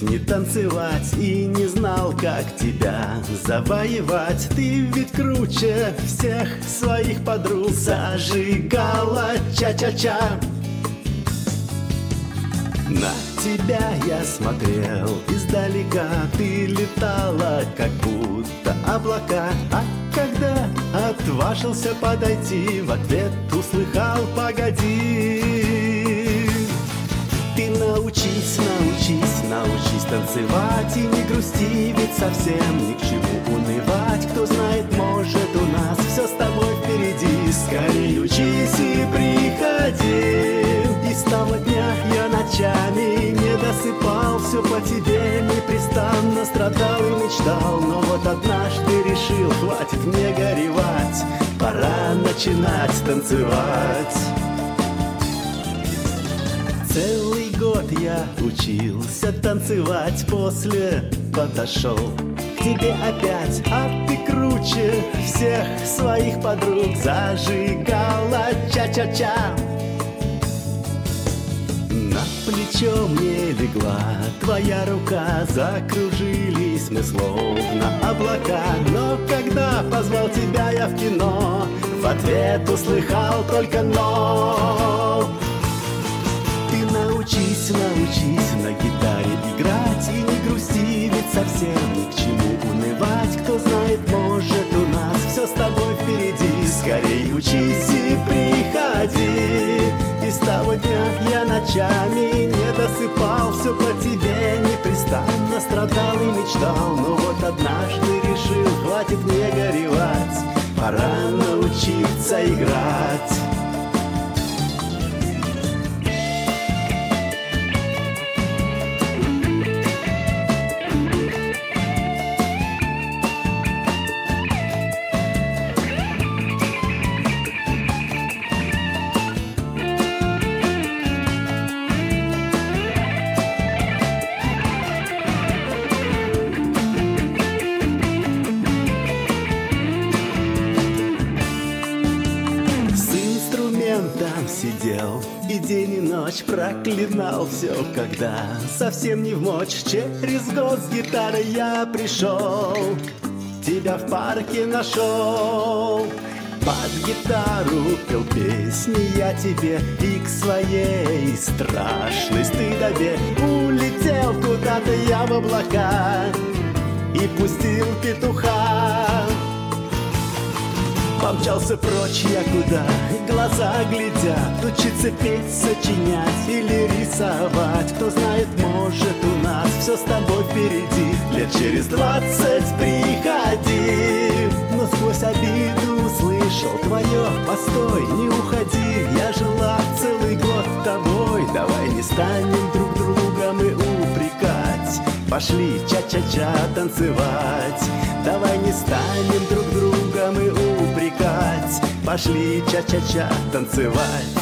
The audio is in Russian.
петь, не танцевать и не знал, как тебя завоевать. Ты ведь круче всех своих подруг, зажигала ча-ча-ча. На тебя я смотрел издалека, ты летала, как будто облака. А когда отважился подойти, в ответ услыхал: погоди. Ты научись, научись, научись танцевать и не грусти, ведь совсем ни к чему унывать. Кто знает, может, у нас все с тобой впереди. Скорей учись и приходи. И с того дня я ночами не досыпал, все по тебе непрестанно страдал и мечтал. Но вот однажды решил: хватит мне горевать, пора начинать танцевать. Целый год я учился танцевать, после подошел к тебе опять, а ты круче всех своих подруг, зажигала ча-ча-ча. На плечо мне легла твоя рука, закружились мы словно облака. Но когда позвал тебя я в кино, в ответ услыхал только «но». Ты научись, научись на гитаре играть и не грусти, ведь совсем ни к чему унывать. Кто знает, может, у нас все с тобой впереди. Скорей учись и приходи. И с того дня я ночами не досыпал, все по тебе непрестанно страдал и мечтал. Но вот однажды решил: хватит мне горевать, пора научиться играть. Там сидел и день и ночь проклинал все, когда совсем не вмочь. Через год с гитарой я пришел, тебя в парке нашел. Под гитару пел песни я тебе и к своей страшной стыдобе улетел куда-то я в облака и пустил петуха. Помчался прочь я куда глаза глядят, учиться петь, сочинять или рисовать. Кто знает, может, у нас все с тобой впереди. Лет через 20 приходи. Но сквозь обиду услышал твое: постой, не уходи. Я жила целый год тобой, давай не станем друг друга мы упрекать. Пошли ча-ча-ча танцевать, давай не станем друг друга мы упрекать. Пошли ча-ча-ча танцевать.